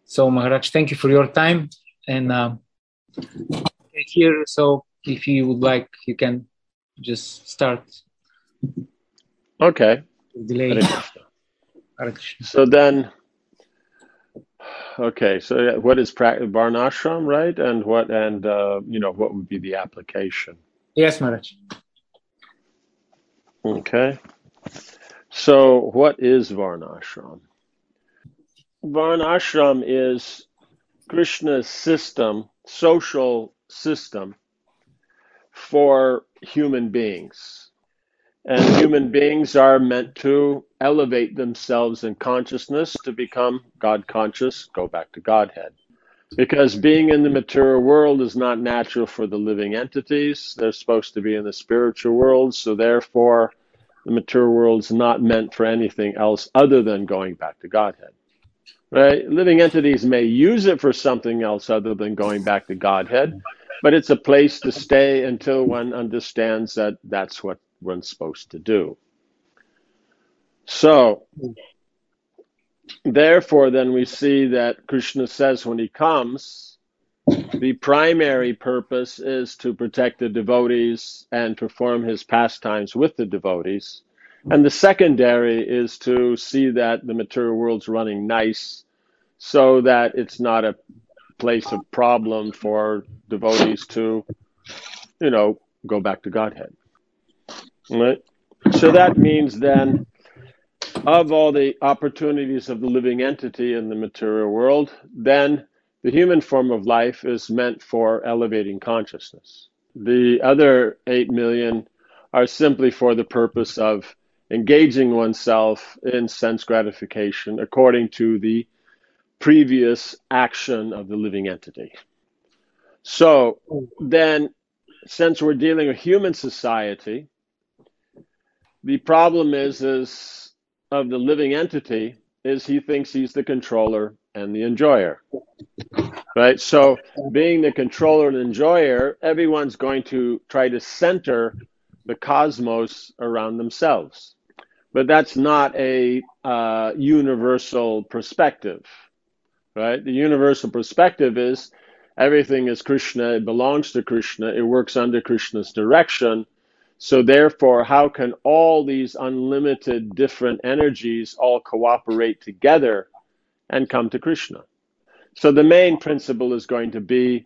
So Maharaj, thank you for your time and here. So if you would like, you can just start. Okay. Delay. Hare Krishna. So then, okay. So what is Varnashram, right? And what what would be the application? Yes, Maharaj. Okay. So what is Varnashram? Varnashram is Krishna's system, social system for human beings. And human beings are meant to elevate themselves in consciousness to become God conscious, go back to Godhead. Because being in the material world is not natural for the living entities. They're supposed to be in the spiritual world, so therefore the material world is not meant for anything else other than going back to Godhead. Right? Living entities may use it for something else other than going back to Godhead, but it's a place to stay until one understands that that's what one's supposed to do. So, therefore, then we see that Krishna says when he comes, the primary purpose is to protect the devotees and perform his pastimes with the devotees. And the secondary is to see that the material world's running nice so that it's not a place of problem for devotees to, go back to Godhead. Right? So that means then, of all the opportunities of the living entity in the material world, then the human form of life is meant for elevating consciousness. The other 8 million are simply for the purpose of engaging oneself in sense gratification according to the previous action of the living entity. So then, since we're dealing with human society, the problem is of the living entity is he thinks he's the controller and the enjoyer. Right? So being the controller and enjoyer, everyone's going to try to center the cosmos around themselves. But that's not a universal perspective. Right? The universal perspective is everything is Krishna, it belongs to Krishna, it works under Krishna's direction. So therefore, how can all these unlimited different energies all cooperate together and come to Krishna? So the main principle is going to be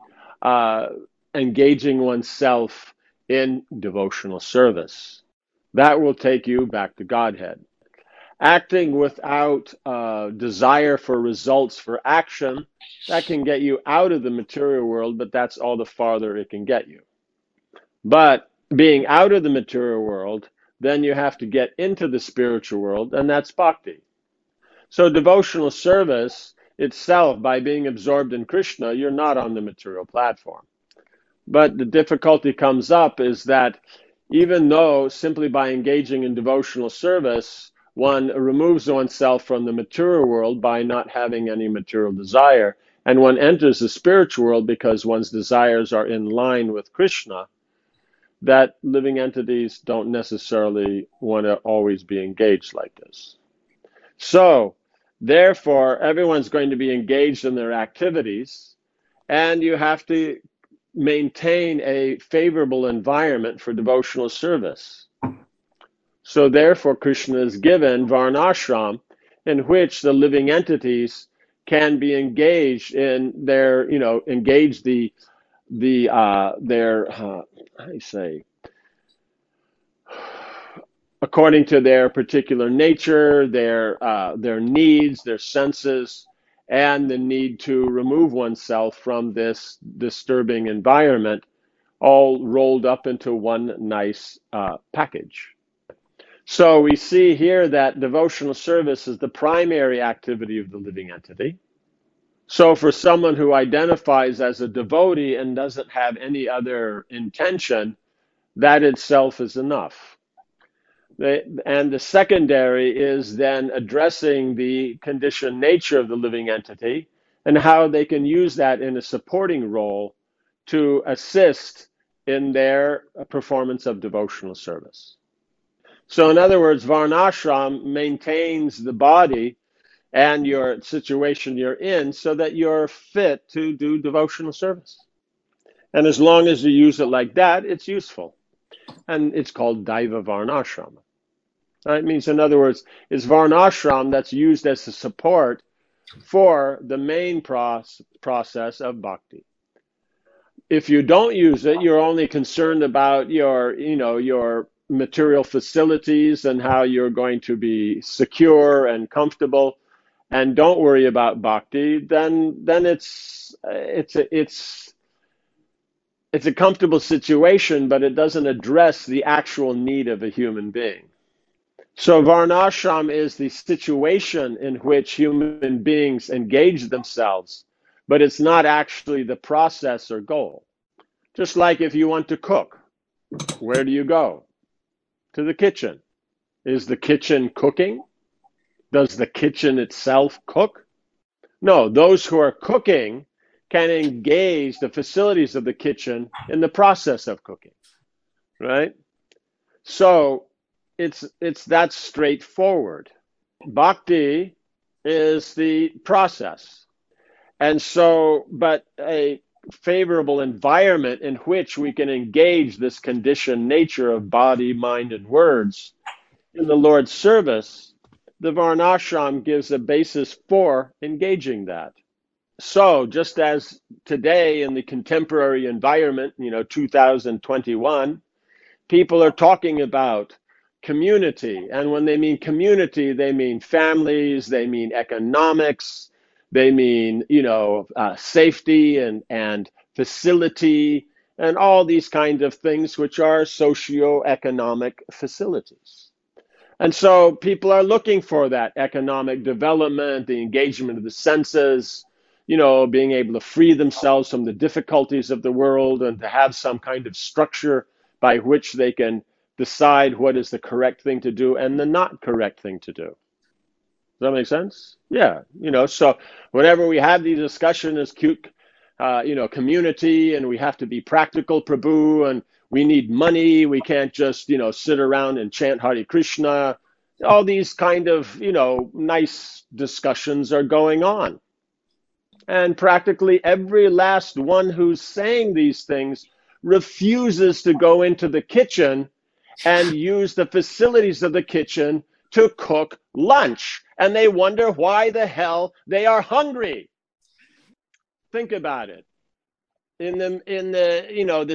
engaging oneself in devotional service. That will take you back to Godhead. Acting without desire for results for action, that can get you out of the material world, but that's all the farther it can get you. But being out of the material world, then you have to get into the spiritual world, and that's bhakti. So devotional service itself, by being absorbed in Krishna, you're not on the material platform. But the difficulty comes up is that even though simply by engaging in devotional service, one removes oneself from the material world by not having any material desire, and one enters the spiritual world because one's desires are in line with Krishna, that living entities don't necessarily want to always be engaged like this. So, therefore, everyone's going to be engaged in their activities, and you have to maintain a favorable environment for devotional service. So, therefore, Krishna is given Varnashram, in which the living entities can be engaged in their, engage according to their particular nature, their needs, their senses, and the need to remove oneself from this disturbing environment, all rolled up into one nice package. So we see here that devotional service is the primary activity of the living entity. So for someone who identifies as a devotee and doesn't have any other intention, that itself is enough. And the secondary is then addressing the conditioned nature of the living entity and how they can use that in a supporting role to assist in their performance of devotional service. So in other words, Varnashram maintains the body and your situation you're in so that you're fit to do devotional service. And as long as you use it like that, it's useful. And it's called Daiva Varnashrama. It means, in other words, it's Varnashram that's used as a support for the main process of bhakti. If you don't use it, you're only concerned about your material facilities and how you're going to be secure and comfortable, and don't worry about bhakti, then it's a comfortable situation, but it doesn't address the actual need of a human being. So Varnashram is the situation in which human beings engage themselves, but it's not actually the process or goal. Just like if you want to cook, where do you go? To the kitchen. Is the kitchen cooking? Does the kitchen itself cook? No, those who are cooking can engage the facilities of the kitchen in the process of cooking, right? So it's that straightforward. Bhakti is the process. And so, but a favorable environment in which we can engage this conditioned nature of body, mind, and words in the Lord's service, the Varnashram gives a basis for engaging that. So just as today in the contemporary environment, 2021, people are talking about community. And when they mean community, they mean families, they mean economics, they mean, safety and facility and all these kinds of things, which are socioeconomic facilities. And so people are looking for that economic development, the engagement of the senses, being able to free themselves from the difficulties of the world and to have some kind of structure by which they can decide what is the correct thing to do and the not correct thing to do. Does that make sense? Yeah. So whenever we have these discussions as community, and we have to be practical, Prabhu, and we need money, we can't just, sit around and chant Hare Krishna. All these kind of, nice discussions are going on. And practically every last one who's saying these things refuses to go into the kitchen and use the facilities of the kitchen to cook lunch. And they wonder why the hell they are hungry. Think about it. In the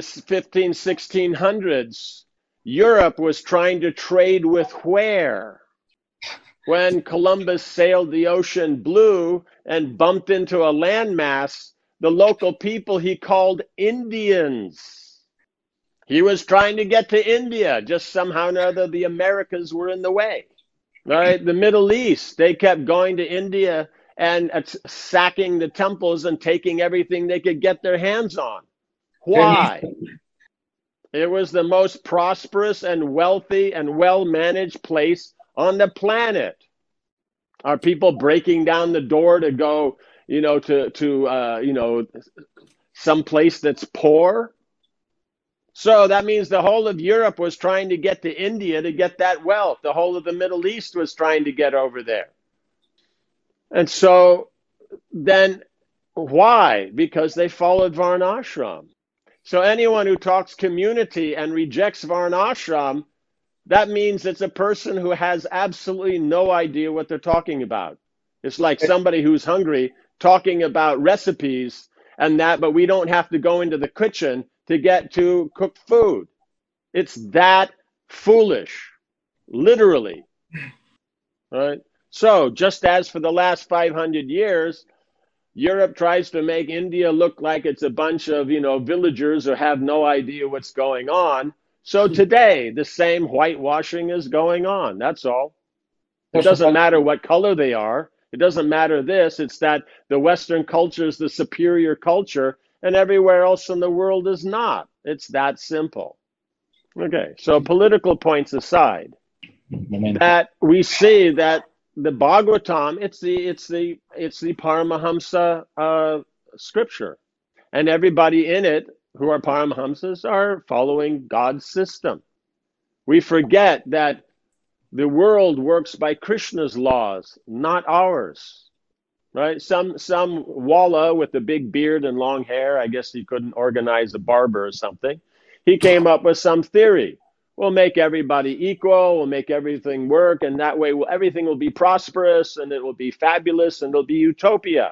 1600s, Europe was trying to trade with where? When Columbus sailed the ocean blue and bumped into a landmass, the local people he called Indians. He was trying to get to India, just somehow or other the Americas were in the way. Right? The Middle East, they kept going to India and sacking the temples and taking everything they could get their hands on. Why? It was the most prosperous and wealthy and well-managed place on the planet. Are people breaking down the door to go, to some place that's poor? So that means the whole of Europe was trying to get to India to get that wealth. The whole of the Middle East was trying to get over there. And so then why? Because they followed Varnashram. So anyone who talks community and rejects Varnashram, that means it's a person who has absolutely no idea what they're talking about. It's like somebody who's hungry talking about recipes and that, but we don't have to go into the kitchen to get to cook food. It's that foolish, literally. Right? So just as for the last 500 years, Europe tries to make India look like it's a bunch of, villagers who have no idea what's going on. So today, the same whitewashing is going on. That's all. It doesn't matter what color they are. It doesn't matter this. It's that the Western culture is the superior culture and everywhere else in the world is not. It's that simple. Okay, so political points aside, that we see that the Bhagavatam, it's the Paramahamsa scripture, and everybody in it who are Paramahamsas are following God's system. We forget that The world works by Krishna's laws, not ours. Right? Some walla with a big beard and long hair, I guess he couldn't organize a barber or something. He came up with some theory. We'll make everybody equal, we'll make everything work, and that way everything will be prosperous and it will be fabulous and it'll be utopia.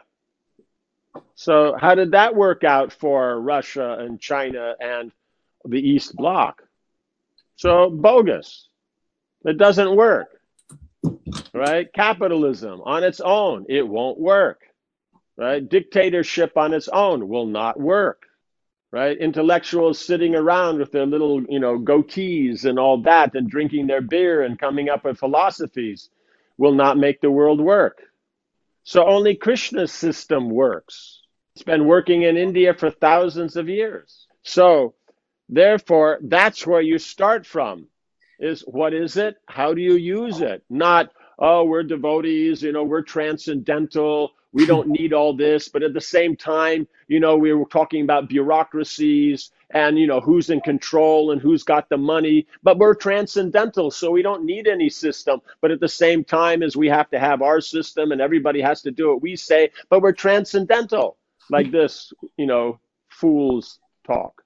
So how did that work out for Russia and China and the East Bloc? So bogus. It doesn't work. Right? Capitalism on its own, it won't work. Right? Dictatorship on its own will not work. Right? Intellectuals sitting around with their little, goatees and all that and drinking their beer and coming up with philosophies will not make the world work. So only Krishna's system works. It's been working in India for thousands of years. So therefore, that's where you start from. Is what is it? How do you use it? Not, oh, we're devotees, we're transcendental, we don't need all this. But at the same time, we were talking about bureaucracies and, who's in control and who's got the money. But we're transcendental, so we don't need any system. But at the same time as we have to have our system and everybody has to do what we say, but we're transcendental, like this, fool's talk.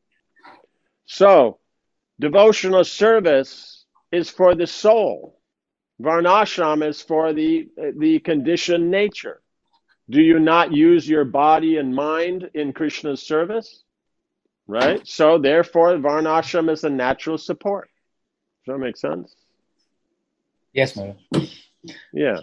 So, devotional service is for the soul. Varnashram is for the conditioned nature. Do you not use your body and mind in Krishna's service? Right? So therefore, Varnashram is a natural support. Does that make sense? Yes, Madam. Yeah.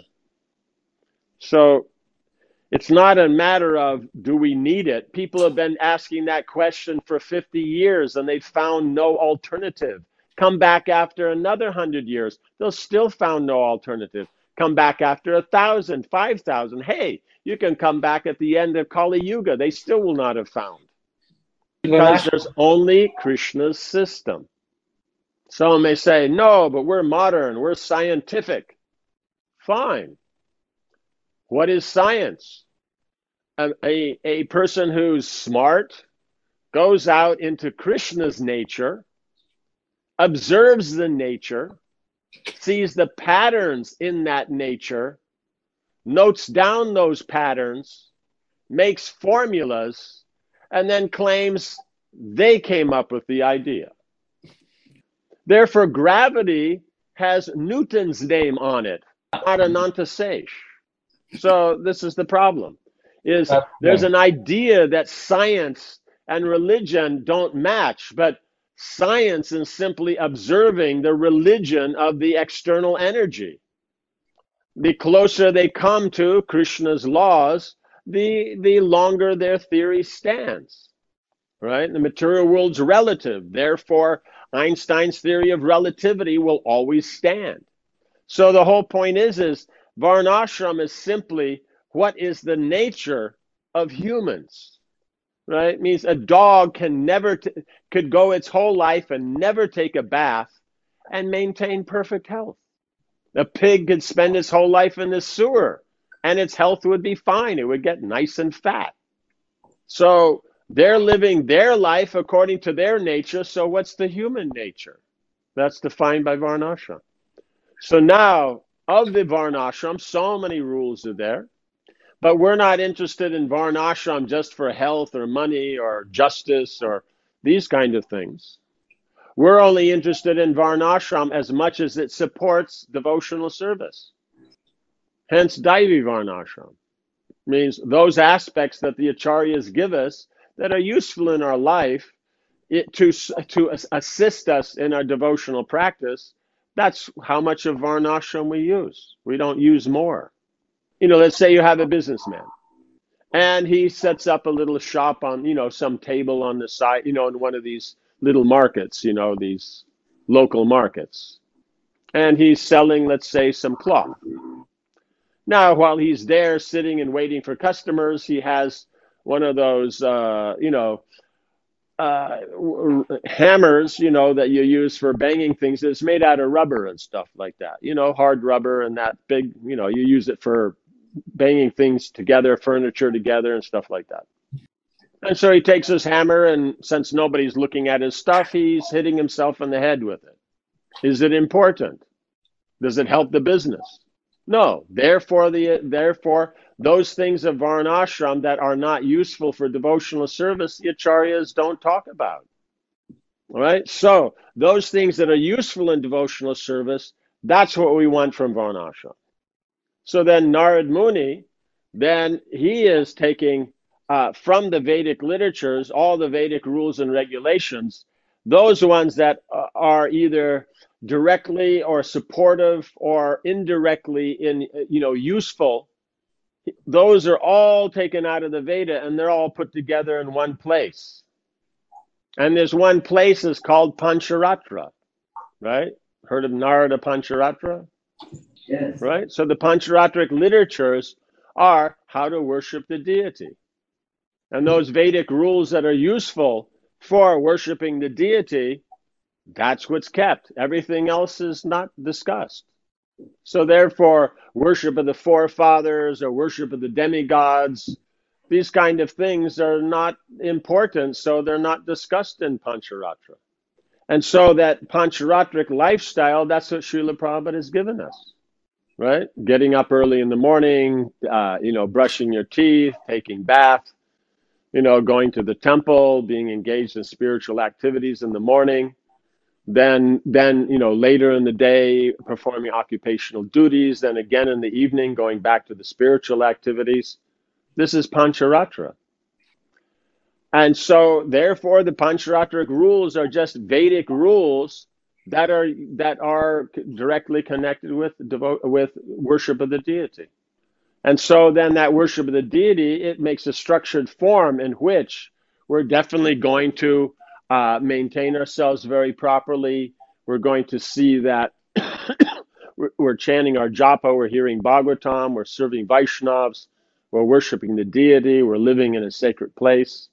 So it's not a matter of do we need it. People have been asking that question for 50 years and they've found no alternative. Come back after another 100 years, they'll still found no alternative. Come back after 1,000, 5,000. Hey, you can come back at the end of Kali Yuga. They still will not have found. Because there's only Krishna's system. Someone may say, no, but we're modern, we're scientific. Fine. What is science? A person who's smart goes out into Krishna's nature, observes the nature, sees the patterns in that nature, notes down those patterns, makes formulas, and then claims they came up with the idea. Therefore, gravity has Newton's name on it, not Ananta Seish. So this is the problem, is there's an idea that science and religion don't match, but science is simply observing the religion of the external energy. The closer they come to Krishna's laws, the longer their theory stands, right? The material world's relative. Therefore, Einstein's theory of relativity will always stand. So the whole point is Varnashram is simply what is the nature of humans, right? It means a dog can could go its whole life and never take a bath and maintain perfect health. A pig could spend its whole life in the sewer and its health would be fine. It would get nice and fat. So they're living their life according to their nature. So what's the human nature? That's defined by Varnashram. So now, of the Varnashram, so many rules are there. But we're not interested in Varnashram just for health or money or justice or these kind of things. We're only interested in Varnashram as much as it supports devotional service. Hence, Daivi Varnashram means those aspects that the Acharyas give us that are useful in our life to assist us in our devotional practice. That's how much of Varnashram we use. We don't use more. Let's say you have a businessman and he sets up a little shop on, some table on the side, in one of these little markets, these local markets. And he's selling, let's say, some cloth. Now, while he's there sitting and waiting for customers, he has one of those, hammers, that you use for banging things. It's made out of rubber and stuff like that, hard rubber and that big, you use it for banging things together, furniture together and stuff like that. And so he takes his hammer and since nobody's looking at his stuff, he's hitting himself in the head with it. Is it important? Does it help the business? No. Therefore, those things of varnashram that are not useful for devotional service, the acharyas don't talk about. All right? So those things that are useful in devotional service, that's what we want from varnashram. So then Narad Muni, then he is taking from the Vedic literatures, all the Vedic rules and regulations, those ones that are either directly or supportive or indirectly useful, those are all taken out of the Veda and they're all put together in one place. And there's one place is called Pancharatra, right? Heard of Narada Pancharatra? Yes. Right? So the Pancharatric literatures are how to worship the deity. And those Vedic rules that are useful for worshiping the deity, that's what's kept. Everything else is not discussed. So therefore, worship of the forefathers or worship of the demigods, these kind of things are not important, so they're not discussed in Pancharatra. And so that Pancharatric lifestyle, that's what Srila Prabhupada has given us. Right? Getting up early in the morning, brushing your teeth, taking bath, going to the temple, being engaged in spiritual activities in the morning, then later in the day, performing occupational duties, then again in the evening, going back to the spiritual activities. This is Pancharatra. And so, therefore, the Pancharatric rules are just Vedic rules that are directly connected with worship of the deity. And so then that worship of the deity, it makes a structured form in which we're definitely going to maintain ourselves very properly. We're going to see that we're chanting our japa, we're hearing Bhagavatam, we're serving Vaishnavas, we're worshiping the deity, we're living in a sacred place.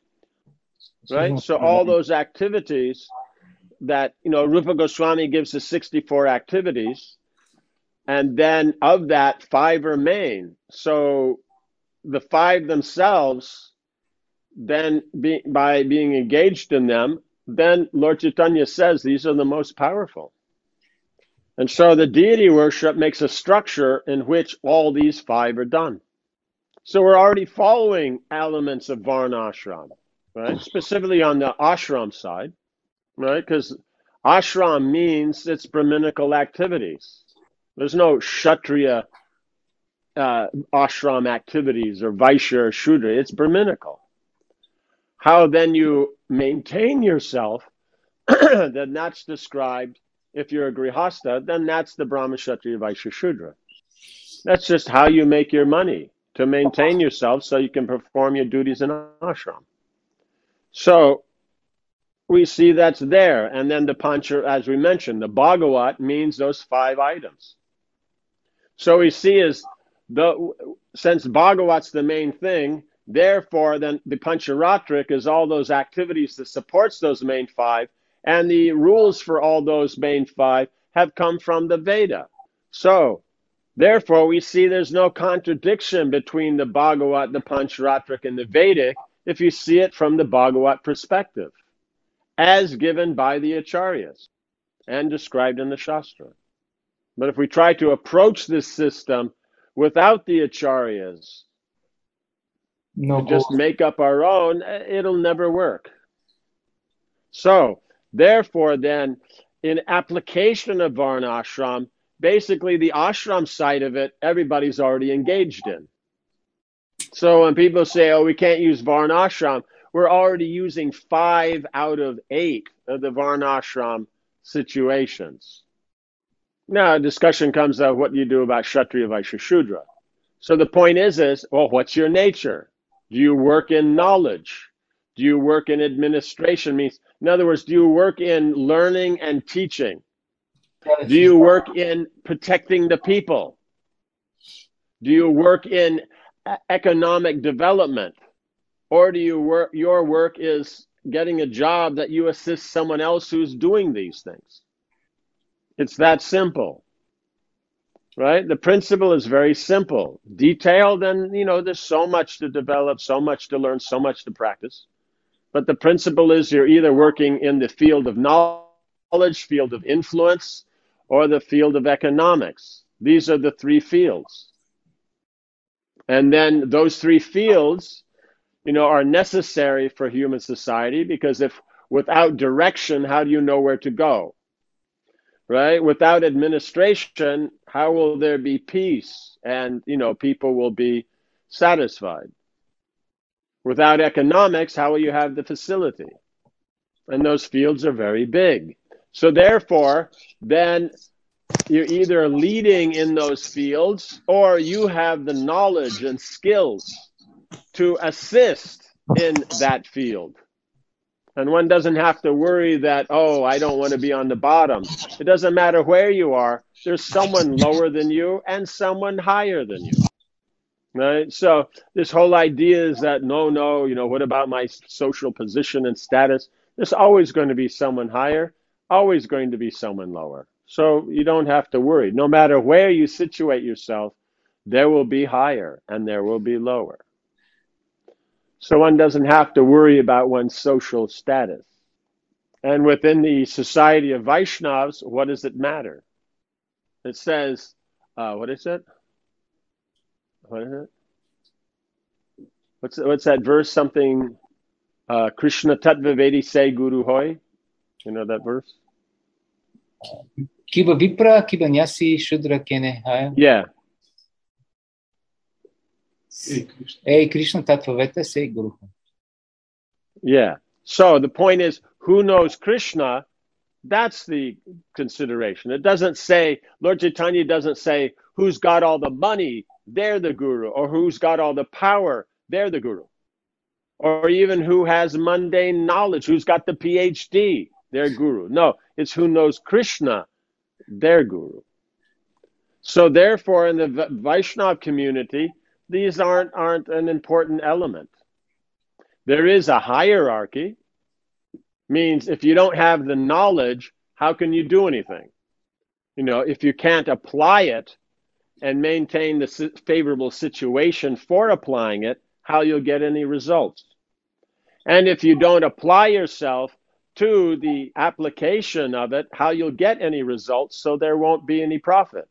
Right? So all those activities that, Rupa Goswami gives us 64 activities, and then of that, 5 are main. So the 5 themselves, then by being engaged in them, then Lord Chaitanya says these are the most powerful. And so the deity worship makes a structure in which all these 5 are done. So we're already following elements of Varnashram, right? Specifically on the ashram side, right? Because ashram means it's Brahminical activities. There's no Kshatriya ashram activities or Vaishya or Shudra. It's Brahminical. How then you maintain yourself, then that's described. If you're a Grihasta, then that's the Brahma, Kshatriya, Vaishya, Shudra. That's just how you make your money, to maintain yourself so you can perform your duties in ashram. So we see that's there. And then the Pancha, as we mentioned, the Bhagavat means those 5 items. So we see since Bhagavat's the main thing, therefore then the Pancharatric is all those activities that supports those main 5, and the rules for all those main 5 have come from the Veda. So therefore we see there's no contradiction between the Bhagavat, the Pancharatric, and the Vedic if you see it from the Bhagavat perspective, as given by the Acharyas and described in the Shastra. But if we try to approach this system without the Acharyas, just make up our own, it'll never work. So, therefore then, in application of Varnashram, basically the ashram side of it, everybody's already engaged in. So when people say, we can't use Varnashram, we're already using 5 out of 8 of the Varnashram situations. Now, a discussion comes out, what do you do about Kshatriya, Vaishya, Shudra? So the point is, what's your nature? Do you work in knowledge? Do you work in administration? In other words, do you work in learning and teaching? Do you work in protecting the people? Do you work in economic development? Or do your work is getting a job that you assist someone else who's doing these things? It's that simple, right? The principle is very simple. Detailed, and there's so much to develop, so much to learn, so much to practice. But the principle is you're either working in the field of knowledge, field of influence, or the field of economics. These are the three fields. And then those three fields, are necessary for human society, because if without direction, how do you know where to go? Right? Without administration, how will there be peace and, people will be satisfied? Without economics, how will you have the facility? And those fields are very big. So therefore, then you're either leading in those fields or you have the knowledge and skills to assist in that field. And one doesn't have to worry that, oh, I don't want to be on the bottom. It doesn't matter where you are. There's someone lower than you and someone higher than you. Right? So this whole idea is that, no, what about my social position and status? There's always going to be someone higher, always going to be someone lower. So you don't have to worry. No matter where you situate yourself, there will be higher and there will be lower. So one doesn't have to worry about one's social status. And within the society of Vaishnavas, what does it matter? It says, what is it? What is it? What's that verse? Something, Krishna Tattva Vedi Se Guru Hoy. You know that verse? Kiba Vipra, Kiba Nyasi, Shudra Kene Haya. Yeah. Hey, Krishna Tattva Veta Se Guru Hoy. Yeah. So the point is, who knows Krishna? That's the consideration. It doesn't say, Lord Chaitanya doesn't say, who's got all the money, they're the guru, or who's got all the power, they're the guru. Or even who has mundane knowledge, who's got the PhD, they're guru. No, it's who knows Krishna, their guru. So therefore, in the Vaishnava community, these aren't an important element. There is a hierarchy. Means if you don't have the knowledge, how can you do anything? If you can't apply it and maintain the favorable situation for applying it, how you'll get any results? And if you don't apply yourself to the application of it, how you'll get any results, so there won't be any profit.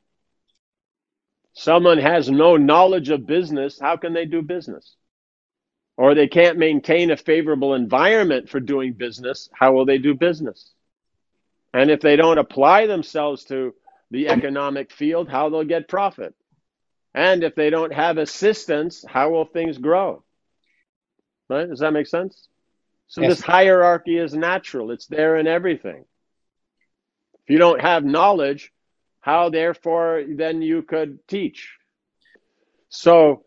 Someone has no knowledge of business, how can they do business? Or they can't maintain a favorable environment for doing business, how will they do business? And if they don't apply themselves to the economic field, how they'll get profit? And if they don't have assistance, how will things grow? Right? Does that make sense? So Yes. This hierarchy is natural. It's there in everything. If you don't have knowledge, how therefore then you could teach? So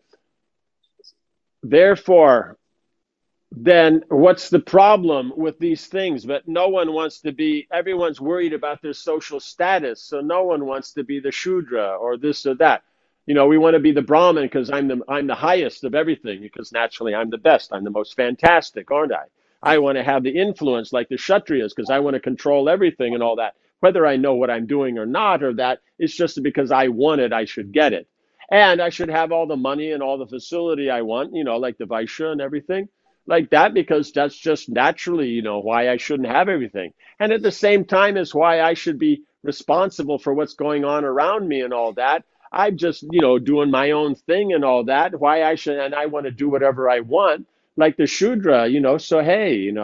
therefore, then what's the problem with these things? But no one wants to be, everyone's worried about their social status, so no one wants to be the Shudra or this or that. We want to be the Brahmin because I'm the highest of everything, because naturally I'm the best, I'm the most fantastic, aren't I? I want to have the influence like the Kshatriyas because I want to control everything and all that. Whether I know what I'm doing or not, or that, it's just because I want it, I should get it. And I should have all the money and all the facility I want, like the Vaishya and everything like that, because that's just naturally, why I shouldn't have everything. And at the same time is why I should be responsible for what's going on around me and all that. I'm just, doing my own thing and all that. Why I should, and I want to do whatever I want, like the Shudra, so hey,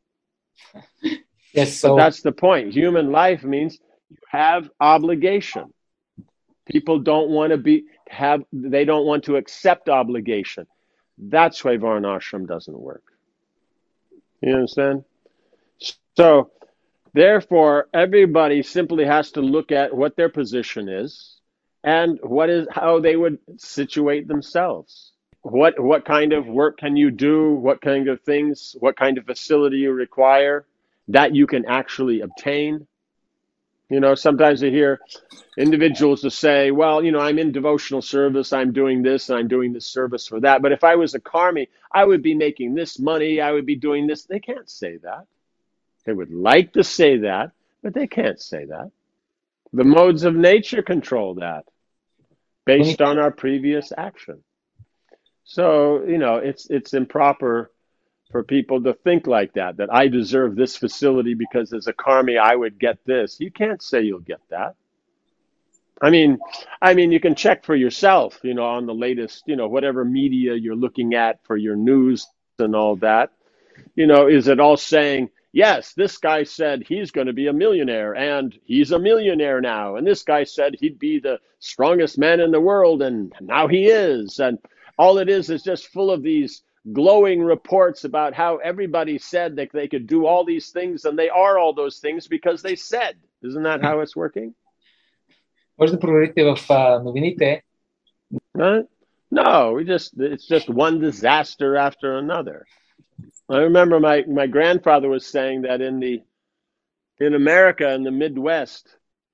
Yes, so But that's the point. Human life means you have obligation. People don't want to they don't want to accept obligation. That's why Varnashram doesn't work. You understand? So, therefore, everybody simply has to look at what their position is and how they would situate themselves. What kind of work can you do? What kind of things, what kind of facility you require that you can actually obtain? Sometimes I hear individuals to say, well, I'm in devotional service, I'm doing this, and I'm doing this service for that. But if I was a karmi, I would be making this money, I would be doing this. They can't say that. They would like to say that, but they can't say that. The modes of nature control that based on our previous action. So, it's improper for people to think like that I deserve this facility because as a karmi, I would get this. You can't say you'll get that. I mean, you can check for yourself, on the latest, whatever media you're looking at for your news and all that. Is it all saying, yes, this guy said he's going to be a millionaire and he's a millionaire now. And this guy said he'd be the strongest man in the world and now he is. And all it is just full of these glowing reports about how everybody said that they could do all these things and they are all those things because they said. Isn't that how it's working? Можете да проверите в новините. Right? No, it's just one disaster after another. I remember my grandfather was saying that in America, in the Midwest,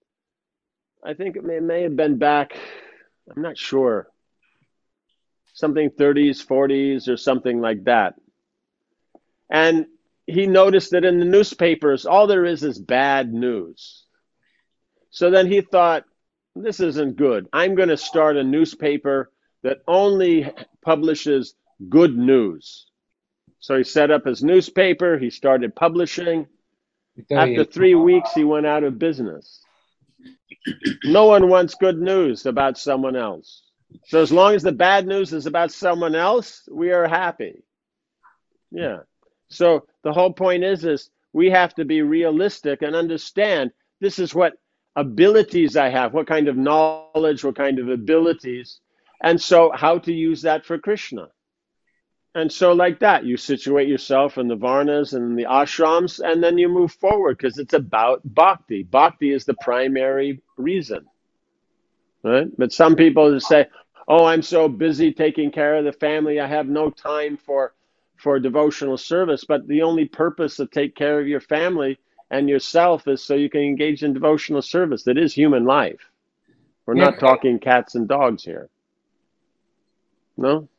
I think it may have been back, I'm not sure, something 30s, 40s, or something like that. And he noticed that in the newspapers, all there is bad news. So then he thought, this isn't good. I'm going to start a newspaper that only publishes good news. So he set up his newspaper, he started publishing. After 3 weeks, he went out of business. No one wants good news about someone else. So as long as the bad news is about someone else, we are happy. Yeah. So the whole point is we have to be realistic and understand this is what abilities I have, what kind of knowledge, what kind of abilities, and so how to use that for Krishna. And so like that, you situate yourself in the varnas and the ashrams, and then you move forward because it's about bhakti. Bhakti is the primary reason, right? But some people just say, oh, I'm so busy taking care of the family, I have no time for devotional service. But the only purpose to take care of your family and yourself is so you can engage in devotional service. That is human life. We're not talking cats and dogs here. No?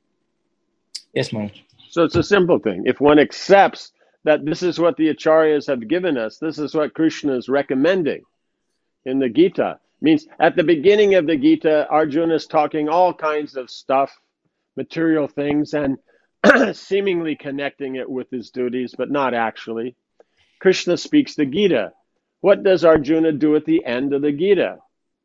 Yes, Maharaj. So it's a simple thing. If one accepts that this is what the acharyas have given us, this is what Krishna is recommending in the Gita. Means at the beginning of the Gita, Arjuna is talking all kinds of stuff, material things, and seemingly connecting it with his duties, but not actually. Krishna speaks the Gita. What does Arjuna do at the end of the Gita?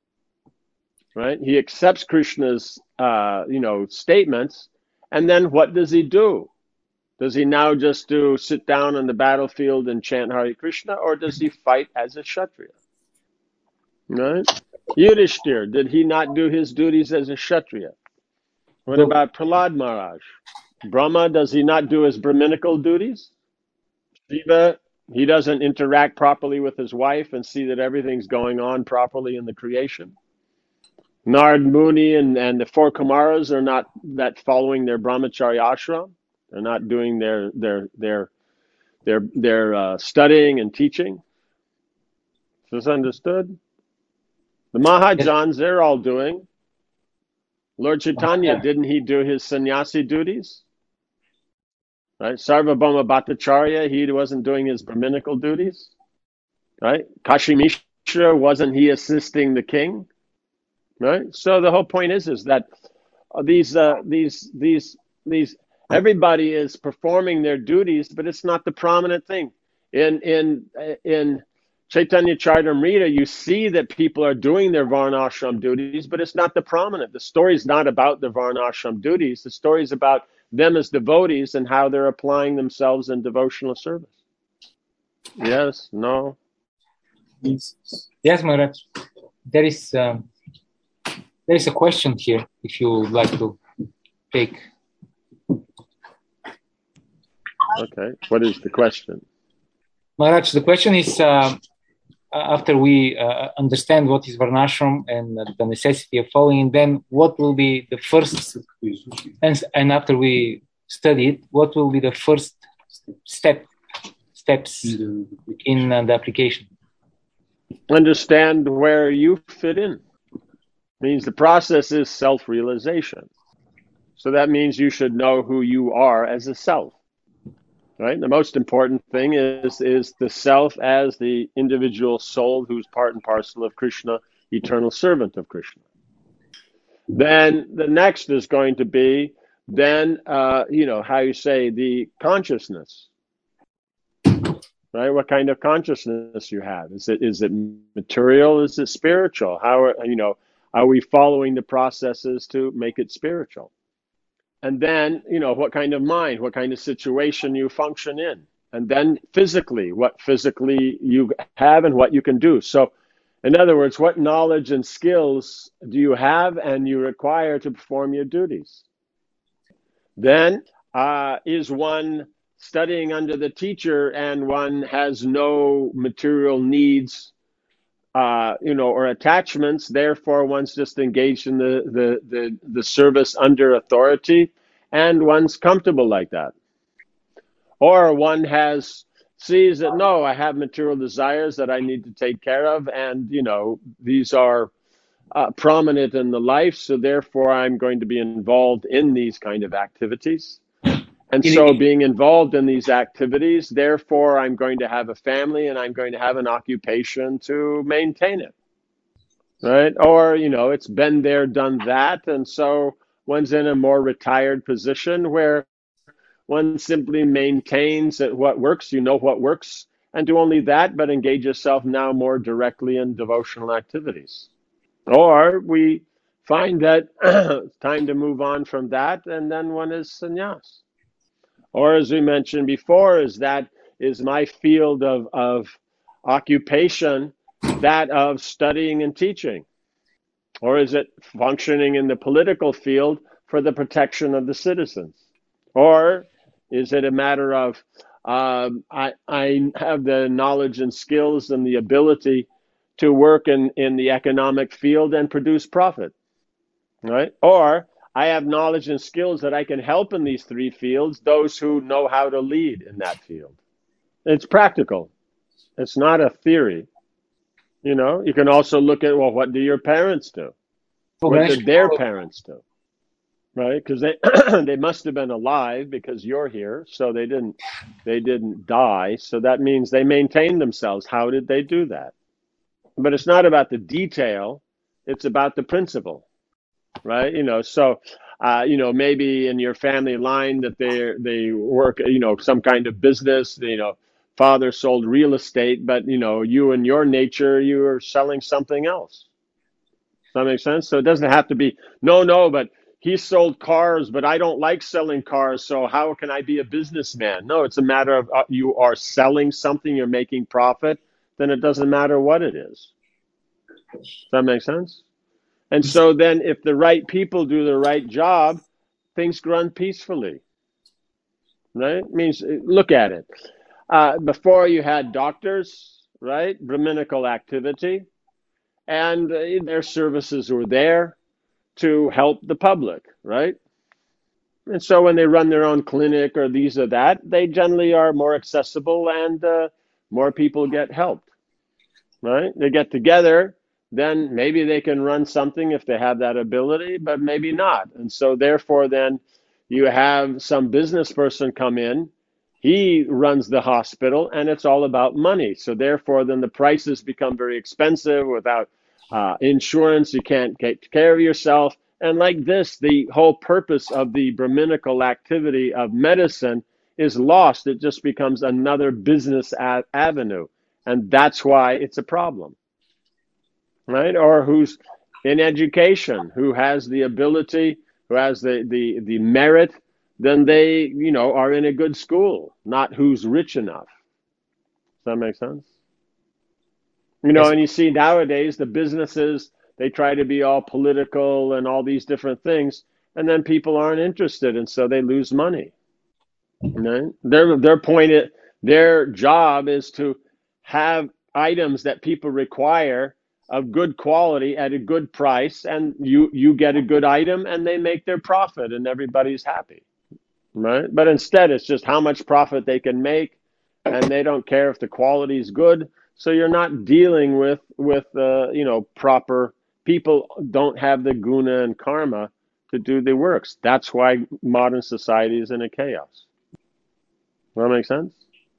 Right? He accepts Krishna's, statements, and then what does he do? Does he now just sit down on the battlefield and chant Hare Krishna, or does he fight as a Kshatriya? Right? Yudhishthir, did he not do his duties as a Kshatriya? What about Prahlad Maharaj? Brahma, does he not do his Brahminical duties? Shiva, he doesn't interact properly with his wife and see that everything's going on properly in the creation. Nard Muni and the four Kumaras are not that following their brahmacharya ashram. They're not doing their studying and teaching. Is this understood? The Mahajans, they're all doing. Lord Chaitanya, didn't he do his sannyasi duties? Right? Sarvabhauma Bhattacharya, he wasn't doing his Brahminical duties. Right? Kashi Mishra, wasn't he assisting the king? Right? So the whole point is that these everybody is performing their duties, but it's not the prominent thing. In Chaitanya Charitamrita, you see that people are doing their varnashram duties, but it's not the prominent. The story is not about the varnashram duties. The story is about them as devotees and how they're applying themselves in devotional service. Yes? No? Yes, Maharaj. There is a question here, if you would like to take. Okay. What is the question? Maharaj, the question is, after we understand what is Varnashram and the necessity of following, then what will be the first, and after we study it, what will be the first steps in the application? Understand where you fit in. Means the process is self-realization. So that means you should know who you are as a self. Right? The most important thing is the self as the individual soul who's part and parcel of Krishna, eternal servant of Krishna. Then the next is going to be the consciousness. right? What kind of consciousness you have? Is it material? Is it spiritual? Are we following the processes to make it spiritual? And then, what kind of mind, what kind of situation you function in. And then physically, what physically you have and what you can do. So, in other words, what knowledge and skills do you have and you require to perform your duties? Then, is one studying under the teacher and one has no material needs, or attachments, therefore one's just engaged in the service under authority, and one's comfortable like that. Or one sees that, no, I have material desires that I need to take care of, and these are prominent in the life, so therefore I'm going to be involved in these kind of activities. And so being involved in these activities, therefore I'm going to have a family and I'm going to have an occupation to maintain it. Right? Or, it's been there, done that. And so one's in a more retired position where one simply maintains that what works, what works, and do only that, but engage yourself now more directly in devotional activities. Or we find that it's time to move on from that, and then one is sannyas. Or as we mentioned before, is my field of occupation that of studying and teaching? Or is it functioning in the political field for the protection of the citizens? Or is it a matter of I have the knowledge and skills and the ability to work in the economic field and produce profit, right? Or I have knowledge and skills that I can help in these three fields, those who know how to lead in that field. It's practical. It's not a theory. You can also look at, well, what do your parents do? What did their parents do? Right? Because they must have been alive because you're here, so they didn't die. So that means they maintained themselves. How did they do that? But it's not about the detail; it's about the principle, right? So maybe in your family line that they work, some kind of business. Father sold real estate, but you and your nature, you are selling something else. Does that make sense? So it doesn't have to be no, but he sold cars, but I don't like selling cars, so how can I be a businessman? No, it's a matter of you are selling something, you're making profit, then it doesn't matter what it is. Does that make sense? And so then if the right people do the right job, things run peacefully. Right? It means, look at it. Before you had doctors, right? Brahminical activity, and their services were there to help the public, right? And so when they run their own clinic or these or that, they generally are more accessible and more people get helped, right? They get together, then maybe they can run something if they have that ability, but maybe not. And so therefore then you have some business person come in, he runs the hospital and it's all about money. So therefore then the prices become very expensive. Without insurance, you can't take care of yourself. And like this, the whole purpose of the Brahminical activity of medicine is lost. It just becomes another business avenue. And that's why it's a problem, right? Or who's in education, who has the ability, who has the merit, then they, are in a good school, not who's rich enough. Does that make sense? Yes. And you see nowadays the businesses, they try to be all political and all these different things, and then people aren't interested, and so they lose money. Right? Their job is to have items that people require of good quality at a good price, and you get a good item, and they make their profit, and everybody's happy. Right? But instead, it's just how much profit they can make, and they don't care if the quality is good. So you're not dealing with proper people. Don't have the guna and karma to do the works. That's why modern society is in a chaos. Does that make sense?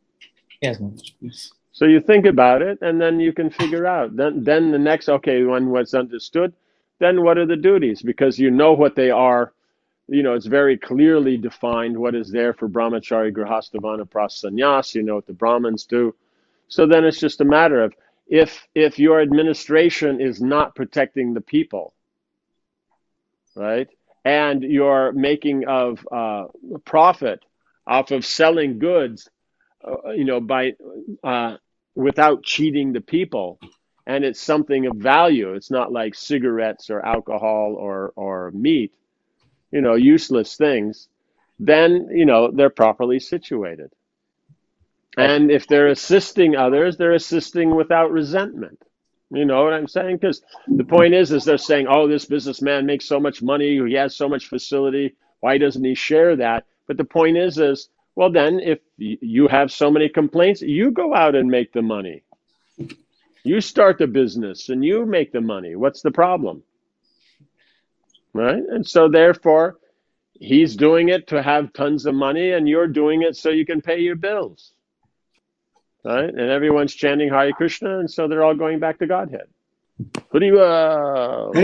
Yes. So you think about it, and then you can figure out. Then the next, when what's understood, then what are the duties? Because you know what they are. It's very clearly defined what is there for brahmachari, grihastha, vanaprastha, sannyas. You know what the Brahmins do. So then it's just a matter of if your administration is not protecting the people, right? And you're making of profit off of selling goods, by without cheating the people, and it's something of value. It's not like cigarettes or alcohol or meat, useless things. Then they're properly situated. And if they're assisting others, they're assisting without resentment. You know what I'm saying? Because the point is they're saying, oh, this businessman makes so much money, he has so much facility, why doesn't he share that? But the point is, well, then if you have so many complaints, you go out and make the money. You start the business and you make the money. What's the problem? Right? And so therefore, he's doing it to have tons of money and you're doing it so you can pay your bills. Right? And everyone's chanting Hare Krishna, and so they're all going back to Godhead. Haribo!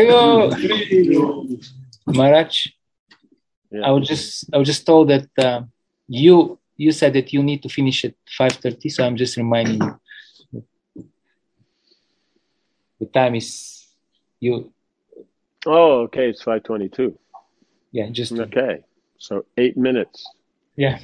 Maharaj, Yeah. I was just told that you said that you need to finish at 5:30, so I'm just reminding you. The time is you. Oh, okay. It's 5:22. Yeah, just Okay. So 8 minutes. Yeah.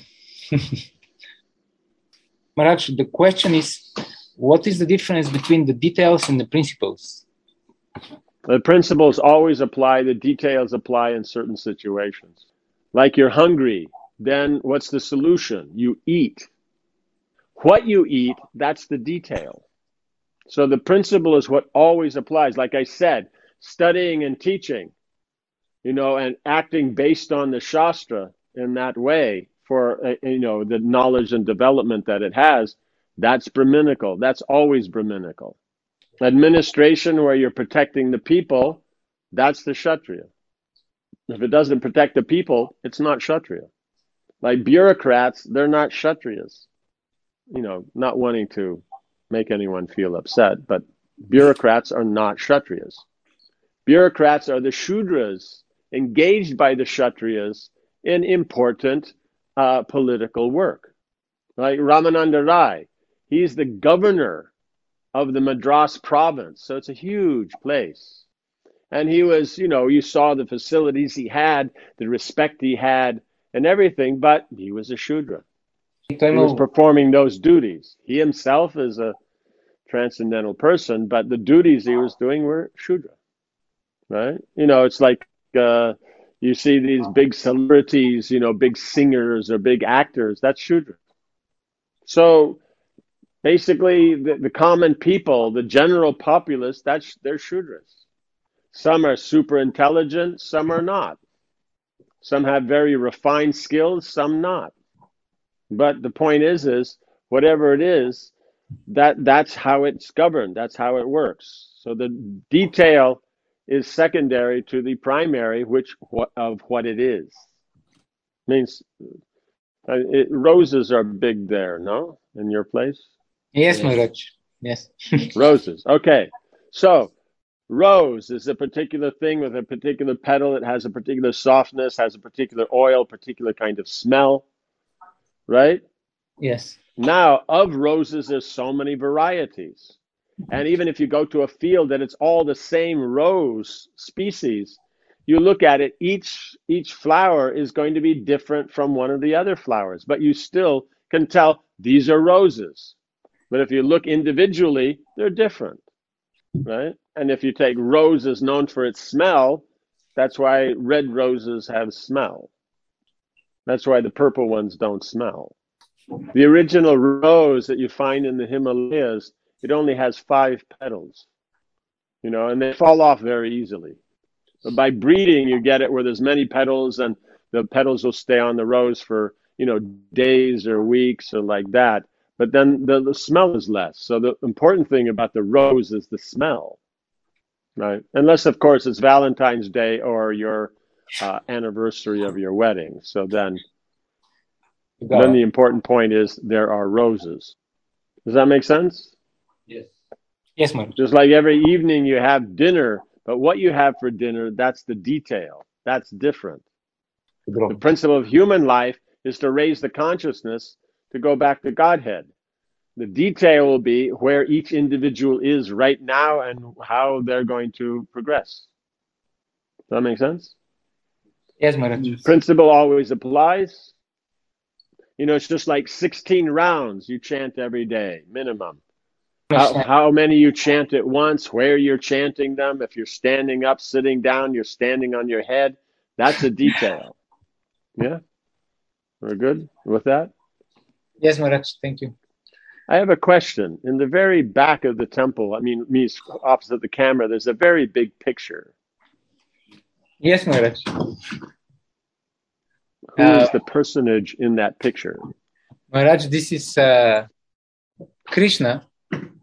Maharaj, the question is, what is the difference between the details and the principles? The principles always apply. The details apply in certain situations. Like you're hungry, then what's the solution? You eat. What you eat, that's the detail. So the principle is what always applies. Like I said, studying and teaching, and acting based on the Shastra in that way for, the knowledge and development that it has, that's Brahminical. That's always Brahminical. Administration where you're protecting the people, that's the Kshatriya. If it doesn't protect the people, it's not Kshatriya. Like bureaucrats, they're not Kshatriyas. Not wanting to make anyone feel upset, but bureaucrats are not Kshatriyas. Bureaucrats are the Shudras engaged by the Kshatriyas in important political work. Like Ramananda Rai, he's the governor of the Madras province, so it's a huge place. And he was, you saw the facilities he had, the respect he had, and everything, but he was a Shudra. He was performing those duties. He himself is a transcendental person, but the duties he was doing were Shudra. Right? It's like you see these big celebrities, big singers or big actors, that's Shudra. So basically the common people, the general populace, they're Shudras. Some are super intelligent, some are not. Some have very refined skills, some not. But the point is whatever it is, that's how it's governed, that's how it works. So the detail is secondary to the primary, of what it is. Means roses are big there, no? In your place? Yes, Maharaj. Yes. Roses. Okay. So rose is a particular thing with a particular petal. It has a particular softness, has a particular oil, particular kind of smell. Right? Yes. Now, of roses, there's so many varieties. And even if you go to a field that it's all the same rose species, you look at it, each flower is going to be different from one of the other flowers, but you still can tell these are roses. But if you look individually, they're different, right? And if you take roses known for its smell, that's why red roses have smell. That's why the purple ones don't smell. The original rose that you find in the Himalayas, it only has 5 petals, and they fall off very easily. But by breeding, you get it where there's many petals and the petals will stay on the rose for, days or weeks or like that. But then the smell is less. So the important thing about the rose is the smell, right? Unless, of course, it's Valentine's Day or your anniversary of your wedding. So then the important point is there are roses. Does that make sense? Yes. Yes, ma'am. Just like every evening you have dinner, but what you have for dinner, that's the detail. That's different. The principle of human life is to raise the consciousness to go back to Godhead. The detail will be where each individual is right now and how they're going to progress. Does that make sense? Yes, Maharaj. Principle always applies. You know, it's just like 16 rounds you chant every day, minimum. How many you chant at once, where you're chanting them, if you're standing up, sitting down, you're standing on your head, that's a detail. Yeah? We're good with that? Yes, Maharaj, thank you. I have a question. In the very back of the temple, means opposite the camera, there's a very big picture. Yes, Maharaj. Who is the personage in that picture? Maharaj, this is Krishna.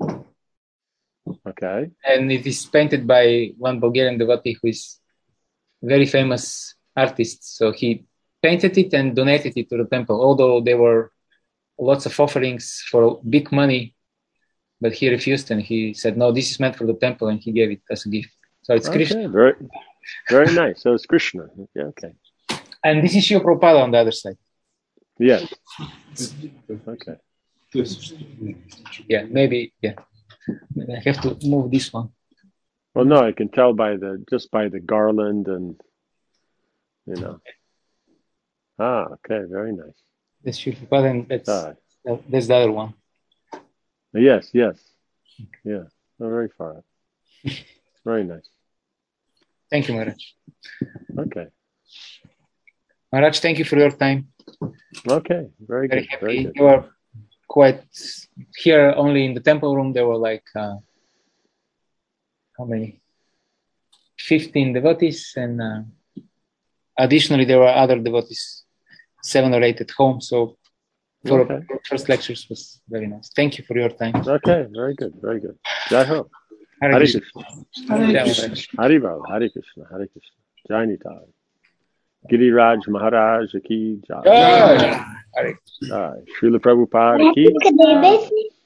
Okay. And it is painted by one Bulgarian devotee who is a very famous artist. So he painted it and donated it to the temple, although there were lots of offerings for big money, but he refused and he said, no, this is meant for the temple, and he gave it as a gift. So it's Krishna. Very, very nice. So it's Krishna. Yeah, okay. And this is Srila Prabhupada on the other side. Yes. Okay. Yeah, maybe, yeah. I have to move this one. Well, no, I can tell by the garland and, you know. Ah, okay, very nice. That's Srila Prabhupada, and that's the other one. Yes. Yeah. Oh, very far up. Very nice. Thank you, Maharaj. Okay. Maharaj, thank you for your time. Okay, very good. Happy. Very good. You were quite here only in the temple room. There were like how many? 15 devotees, and additionally there were other devotees, 7 or 8 at home. So for first lectures was very nice. Thank you for your time. Okay, very good, very good. Jai Ho. Hare Krishna. Hare Krishna. Haribo, Hare Krishna, Hare Krishna. Jai Nitai. Giriraj Maharaj ki jai. Jai. Jai. Srila Prabhupada ki.